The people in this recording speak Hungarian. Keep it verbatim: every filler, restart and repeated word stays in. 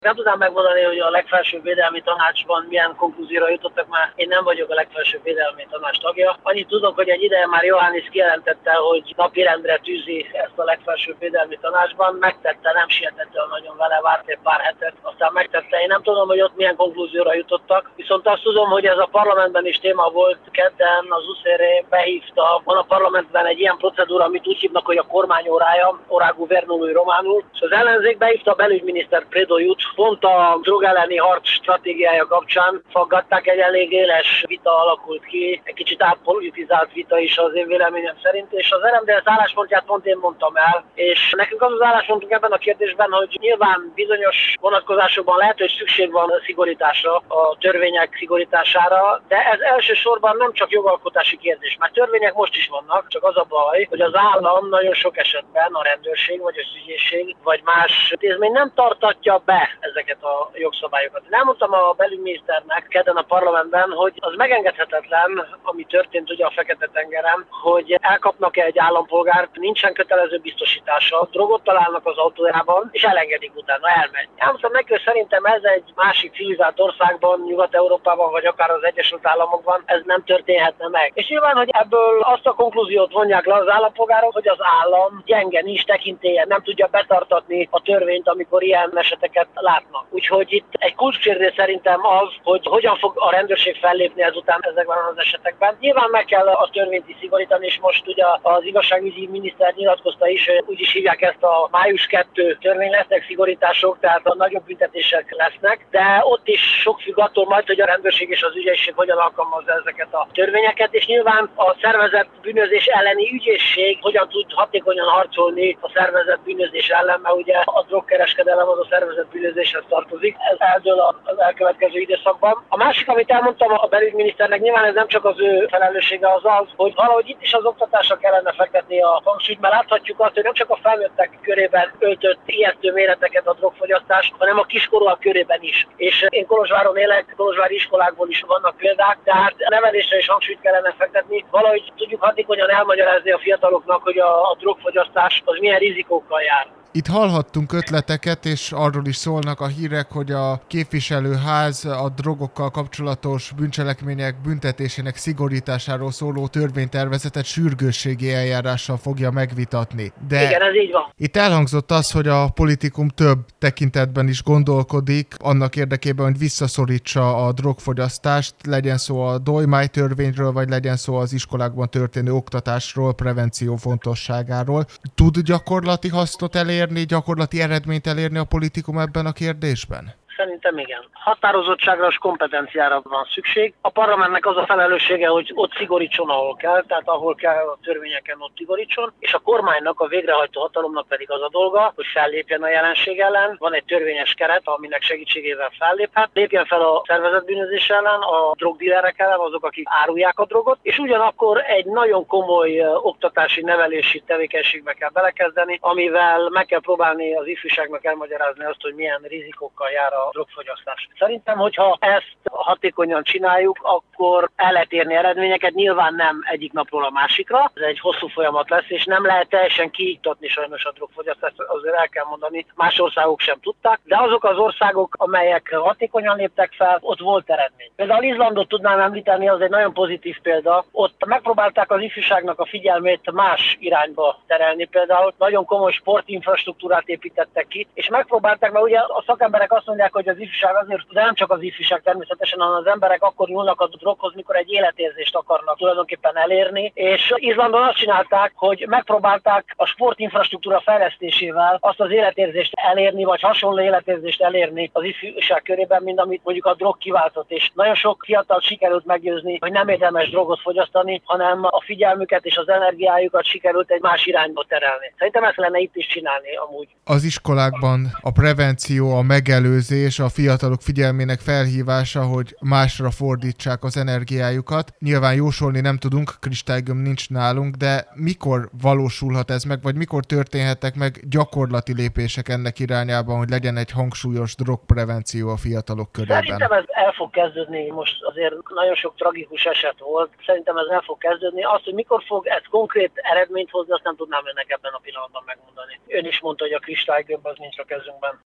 Nem tudnám megmondani, hogy a legfelsőbb védelmi tanácsban milyen konklúzióra jutottak, mert én nem vagyok a legfelsőbb védelmi tanács tagja. Annyit tudok, hogy egy ideje már Iohannis kijelentette, hogy napirendre tűzi ezt a legfelsőbb védelmi tanácsban. Megtette, nem sietett el nagyon vele, várt egy pár hetet, aztán megtette. Én nem tudom, hogy ott milyen konklúzióra jutottak, viszont azt tudom, hogy ez a parlamentben is téma volt. Kedden az u es zé er behívta, van a parlamentben egy ilyen procedúra, amit úgy hívnak, hogy a kormány órája, ora guvernului románul, és az ellenzék behívta a belügyminiszter Predoiut, pont a drog elleni harc stratégiája kapcsán faggatták, egy elég éles vita alakult ki, egy kicsit átpolitizált vita is az én véleményem szerint, és az er em dé es álláspontját pont én mondtam el, és nekünk az az álláspontunk ebben a kérdésben, hogy nyilván bizonyos vonatkozásokban lehet, hogy szükség van a szigorításra, a törvények szigorítására, de ez elsősorban nem csak jogalkotási kérdés, mert törvények most is vannak, csak az a baj, hogy az állam nagyon sok esetben, a rendőrség, vagy az ügyészség, vagy más intézmény nem tartatja be ezeket a jogszabályokat. Nem mondtam a belügyminiszternek kedden a parlamentben, hogy az megengedhetetlen, ami történt ugye a Fekete-tengeren, hogy elkapnak egy állampolgárt, nincsen kötelező biztosítása, drogot találnak az autójában, és elengedik utána, elmegy. Elmondtam neki, hogy szerintem ez egy másik civilizált országban, Nyugat-Európában, vagy akár az Egyesült Államokban ez nem történhetne meg. És nyilván, hogy ebből azt a konklúziót vonják le az állampolgárok, hogy az állam gyenge, nincs tekintélye, nem tudja betartatni a törvényt, amikor ilyen eseteket látnak. Úgyhogy itt egy kulcskérdés szerintem az, hogy hogyan fog a rendőrség fellépni ezután ezekben az esetekben. Nyilván meg kell a törvényt is szigorítani, és most ugye az igazságügyi miniszter nyilatkozta is, úgy is hívják ezt a május kettő törvény, lesznek szigorítások, tehát a nagyobb büntetések lesznek, de ott is sok függ attól majd, hogy a rendőrség és az ügyészség hogyan alkalmazza ezeket a törvényeket, és nyilván a szervezett bűnözés elleni ügyészség hogyan tud hatékonyan harcolni a szervezett bűnözés ellen, mert ugye a drogkereskedelem az a szervezett bűnözéshez tartozik. Ez eldől az elkövetkező időszakban. A másik, amit elmondtam a belügyminiszternek, nyilván ez nem csak az ő felelőssége, az az, hogy valahogy itt is az oktatásra kellene fektetni a hangsúlyt, mert láthatjuk azt, hogy nem csak a felnőttek körében öltött ijesztő méreteket a drogfogyasztás, hanem a kiskorúak körében is. És én Kolozsváron élek, kolozsvári iskolákból is vannak példák, tehát a nevelésre is hangsúlyt kellene fektetni. Valahogy tudjuk hatékonyan elmagyarázni a fiataloknak, hogy a, a drogfogyasztás az milyen rizikókkal jár. Itt hallhattunk ötleteket, és arról is szólnak a hírek, hogy a képviselőház a drogokkal kapcsolatos bűncselekmények büntetésének szigorításáról szóló törvénytervezetet sürgősségi eljárással fogja megvitatni. De igen, ez így van. Itt elhangzott az, hogy a politikum több tekintetben is gondolkodik, annak érdekében, hogy visszaszorítsa a drogfogyasztást, legyen szó a Dojmáj törvényről, vagy legyen szó az iskolákban történő oktatásról, prevenció fontosságáról. Tud gyakorlati hasznot elérni, gyakorlati eredményt elérni a politikum ebben a kérdésben? Szerintem igen. Határozottságra és kompetenciára van szükség. A parlamentnek az a felelőssége, hogy ott szigorítson, ahol kell, tehát ahol kell a törvényeken ott szigorítson, és a kormánynak, a végrehajtó hatalomnak pedig az a dolga, hogy fellépjen a jelenség ellen. Van egy törvényes keret, aminek segítségével felléphet. Lépjen fel a szervezett bűnözés ellen, a drogdílerek ellen, azok, akik árulják a drogot, és ugyanakkor egy nagyon komoly oktatási, nevelési tevékenységbe kell belekezdeni, amivel meg kell próbálni az ifjúságnak elmagyarázni azt, hogy milyen rizikókkal jár a drogfogyasztás. Szerintem, hogyha ezt hatékonyan csináljuk, akkor el lehet érni eredményeket, nyilván nem egyik napról a másikra. Ez egy hosszú folyamat lesz, és nem lehet teljesen kiiktatni sajnos a drogfogyasztást, azért el kell mondani, más országok sem tudták, de azok az országok, amelyek hatékonyan léptek fel, ott volt eredmény. Például Izlandot tudnám említeni, az egy nagyon pozitív példa. Ott megpróbálták az ifjúságnak a figyelmét más irányba terelni, például nagyon komoly sportinfrastruktúrát építettek ki, és megpróbálták, mert ugye a szakemberek azt mondják, hogy az ifjúság azért, de nem csak az ifjúság természetesen, hanem az emberek akkor nyúlnak a droghoz, mikor egy életérzést akarnak tulajdonképpen elérni, és Izlandon azt csinálták, hogy megpróbálták a sportinfrastruktúra fejlesztésével azt az életérzést elérni, vagy hasonló életérzést elérni az ifjúság körében, mint amit mondjuk a drog kiváltott, és nagyon sok fiatal sikerült meggyőzni, hogy nem érdemes drogot fogyasztani, hanem a figyelmüket és az energiájukat sikerült egy más irányba terelni. Szerintem ezt lenne itt is csinálni amúgy. Az iskolákban a prevenció, a megelőzés, a fiatalok figyelmének felhívása, hogy másra fordítsák az energiájukat. Nyilván jósolni nem tudunk, kristálygömb nincs nálunk, de mikor valósulhat ez meg, vagy mikor történhetnek meg gyakorlati lépések ennek irányában, hogy legyen egy hangsúlyos drogprevenció a fiatalok körében? Szerintem ez el fog kezdődni, most azért nagyon sok tragikus eset volt, szerintem ez el fog kezdődni. Azt, hogy mikor fog ez konkrét eredményt hozni, azt nem tudnám önnek ebben a pillanatban megmondani. Ön is mondta, hogy a kristálygömb az nincs a kezünkben.